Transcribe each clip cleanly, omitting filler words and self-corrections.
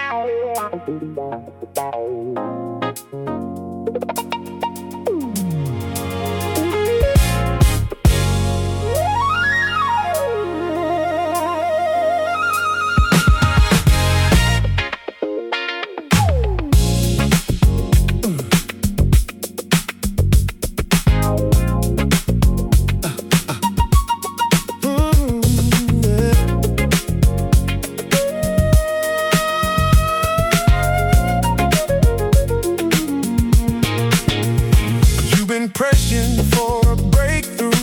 Pressing for a breakthrough,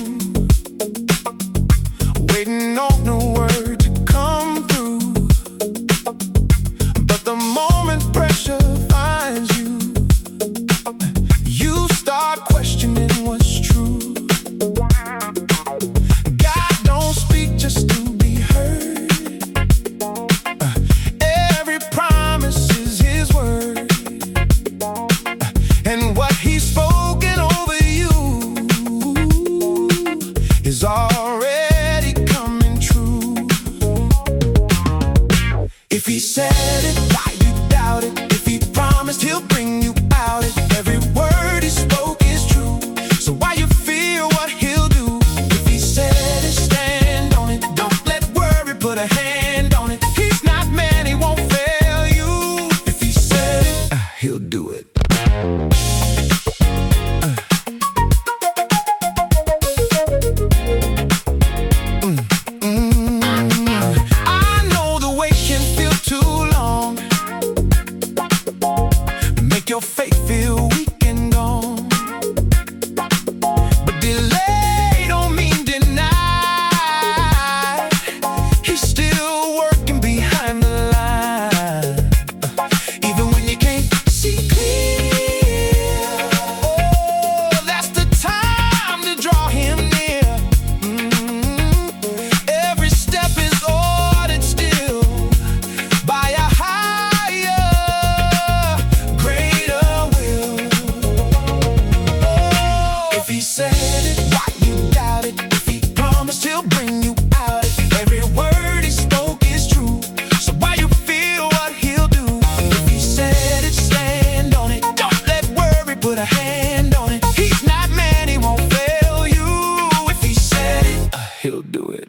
waiting on the word to come through. But the moment pressure finds you, you start questioning what's true. God don't speak just to be heard. Every promise is His word, and what He spoken over is already coming true. If He said it, why you doubt it? If He promised, He'll bring you out it. Every word He spoke is true, so why you fear what He'll do? If He said it, stand on it. Don't let worry put a hand on it. He's not man, He won't fail you. If He said it, He'll do it. Your faith feel weak and gone, but delay don't mean denied. He's still working behind the line, even when you can't see clear. Oh, that's the time to draw Him near. Every step is ordered still by a If He said it, why you doubt it? If He promised, He'll bring you out it. Every word He spoke is true, so why you feel what He'll do? If He said it, stand on it. Don't let worry put a hand on it. He's not man, He won't fail you. If He said it, He'll do it.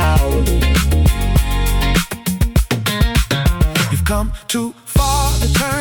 Come too far to turn